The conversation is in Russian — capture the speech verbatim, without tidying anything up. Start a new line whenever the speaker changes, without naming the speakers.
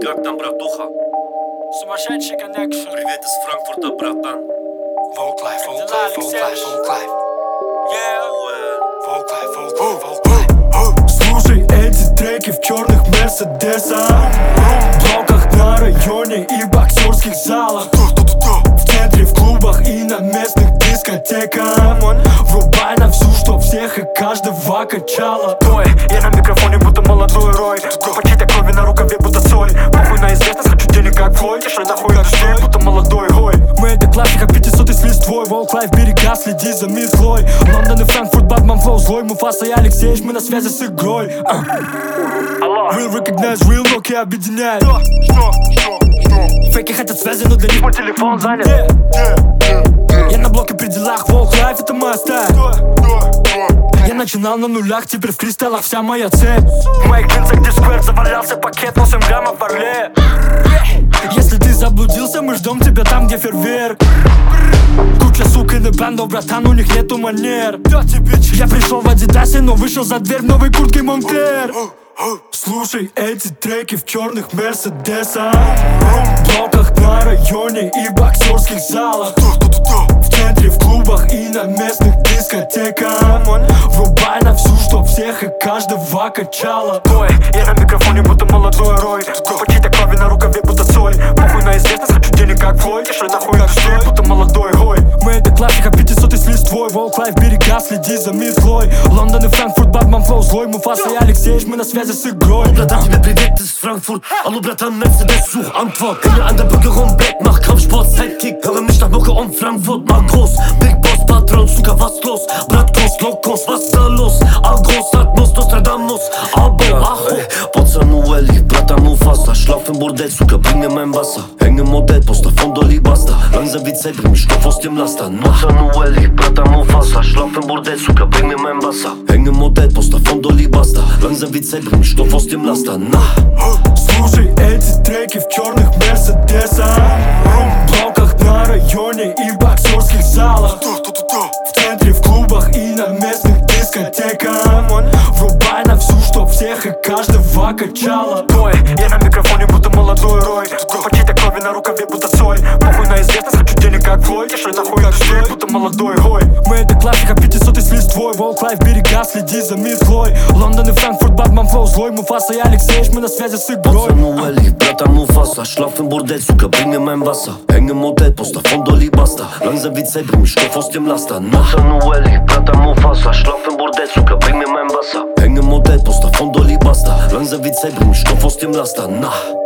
как там, братуха?
Сумасшедший коннекшн.
Привет из Франкфурта, братан.
Волклайф, Волклайф, Волклайф, Волклайф.
Слушай эти треки в черных мерседесах, в блоках на районе и боксерских залах, в центре, в клубах и на местных дискотеках. Врубай на всю, чтоб всех и каждого качало. Ой, я на микрофоне будто молодой Рой. Группа чьей-то крови на рукаве будто Цой. Похуй на известность, хочу денег как Флойд. Тишай нахуй от людей, будто молодой Гой. Мы это классика пятисотый с листвой. Волклайф, берега, следи за метлой. Лондон и Франкфурт, Батман, Флоу, злой. Муфаса и Алексеевич, мы на связи с игрой. uh. Real recognize, real, Nokia объединяет. Что? Что? Что? Фейки хотят связи, но для них мой телефон занят. yeah. Yeah. Yeah. Я на блоке при делах, Волклайф, это моя стая. Я начинал на нулях, теперь в кристаллах вся моя цель. В моих джинсах, где сквер, завалялся пакет, восемь граммов в Орле. Если ты заблудился, мы ждем тебя там, где фейерверк. Куча сук и бандов, братан, у них нету манер. Я пришел в Адидасе, но вышел за дверь в новой куртке Монклер. Слушай эти треки в черных мерседесах, в блоках на районе и боксерских залах, в центре, в клубах и на местных дискотеках. Врубай на всю, чтоб всех и каждого качало. Ой, я на микрофоне будто молодой Рой. Группа чьей-то крови на рукаве будто Цой. Похуй на известность, хочу денег как Флойд. Тишай нахуй от людей, будто молодой Гой. Мы это классика пятисотый с листвой. Волклайф, берега, следи за метлой. Лондон и Франкфурт, Батман, Флоу, злой. Муфаса и Алексеевич, мы на связи с игрой.
Bratан, тебе привет из Frankfurt. Hallo Bratан, Mercedes, such Antwort. Keine an der Brücke rum, Black, mach Kampfsport, Sidekick. Höre mich nach Mucke um Frankfurt, mach groß. Big Boss, Patron, Zucker, was los? Bratkost, Lokos, was da los? Algos, Atmos, Nostradamus, Abo, Acho. Pocanu Eli, Brata Mufasa. Schlaf im Bordell, Zucker, bring mir mein Wasser. Häng im Modellposter von Dolly Basta. Langsam wie Zeit, bring mich Stoff aus dem Laster. Pocanu Eli, Brata Mufasa. Schlaf im Bordell, Zucker, bring mir mein Wasser. Häng im Modellposter von Dolly Basta. Langsam wie Zeit, bring mich Stoff aus dem Laster. На.
Слушай эти треки в черных мерседесах, в блоках на районе и боксерских залах, в центре, в клубах и на местных дискотеках. Врубай на всю, чтоб всех и каждого качало. Ой, я на микрофоне будто молодой Рой. Группа чьей-то крови на рукаве будто Цой. Похуй на известность, хочу денег как Флойд. Тишай нахуй от людей, будто молодой Гой. Мы это классика пятисотый с листвой. Волклайф, берега, следи за метлой. Лондон и Франкфурт, Батман, Флоу, злой. Муфаса и Алексеевич, мы на связи с игрой.
Pocanu Eli, Brata Mufasa. Schlaf im Bordell, Zucker, bring mir mein Wasser. Häng im Modellposter von Dolly Basta. Langsam wie Zeit, bring mich Stoff aus dem Laster. Pocanu Eli, Brata Mufasa. Schlaf im Bordell, Zucker, bring mir mein Wasser. Häng im Modellposter von Dolly Basta. Langsam wie Zeit, bring mich Stoff aus dem Laster. Na.